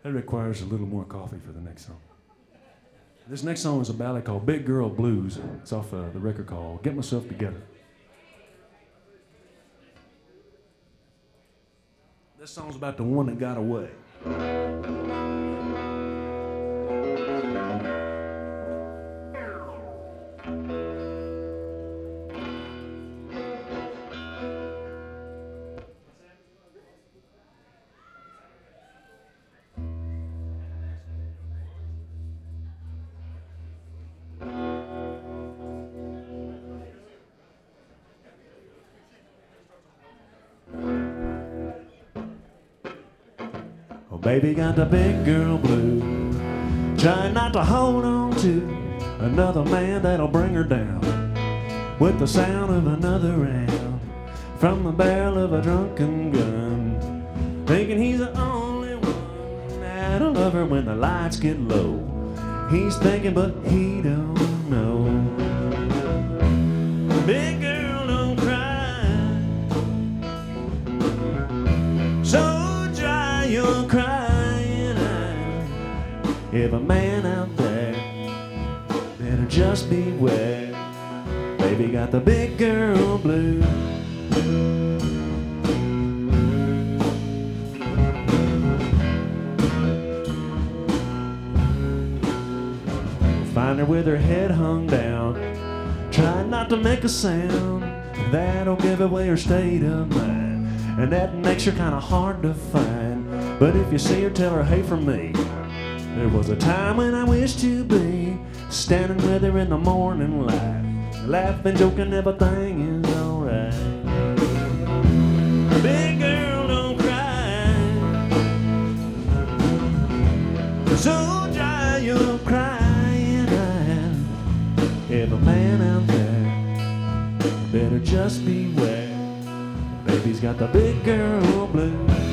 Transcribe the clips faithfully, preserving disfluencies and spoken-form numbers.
That requires a little more coffee for the next song. This next song is a ballad called Big Girl Blues. It's off uh, the record called Get Myself Together. This song's about the one that got away. Baby got the big girl blue, trying not to hold on to another man that'll bring her down with the sound of another round from the barrel of a drunken gun, thinking he's the only one that'll love her when the lights get low. He's thinking but he don't know. Big girl don't cry, so dry your crying. If a man out there, better just beware. Baby got the big girl blue. Find her with her head hung down, trying not to make a sound. That'll give away her state of mind, and that makes her kinda hard to find. But if you see her, tell her, hey, from me, there was a time when I wished to be standing with her in the morning light, laughing, joking, everything is alright. Big girl don't cry, so dry your crying eyes. If a man out there, better just beware. Baby's got the big girl blue.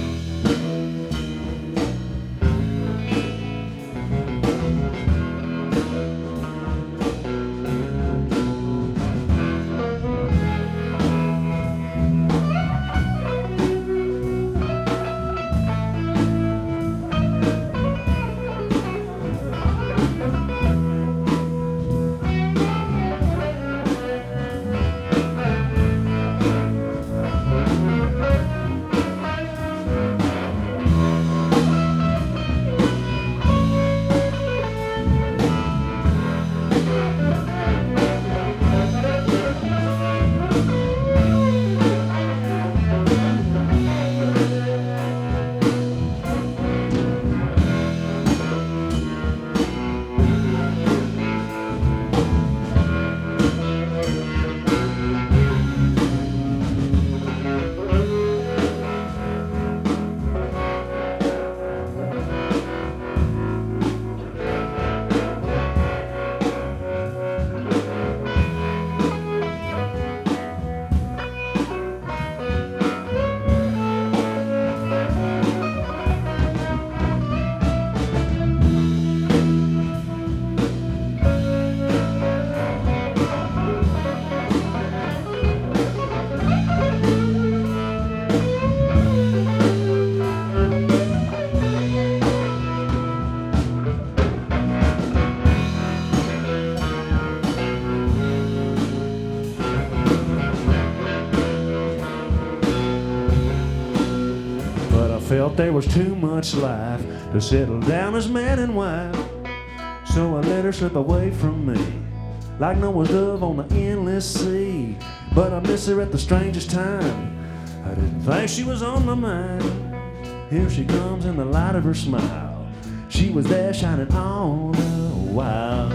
Felt there was too much life to settle down as man and wife, so I let her slip away from me like Noah's dove on the endless sea. But I miss her at the strangest time. I didn't think she was on my mind. Here she comes in the light of her smile. She was there shining all the while.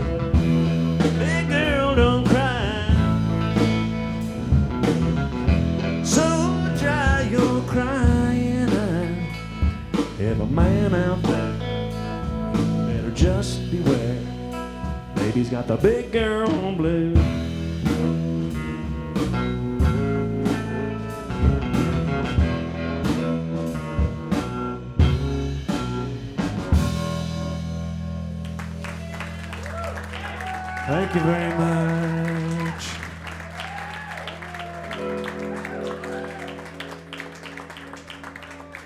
Big girl don't cry, so dry your crying. If a man out there, better just beware. Baby's got the big girl blue. Thank you very much.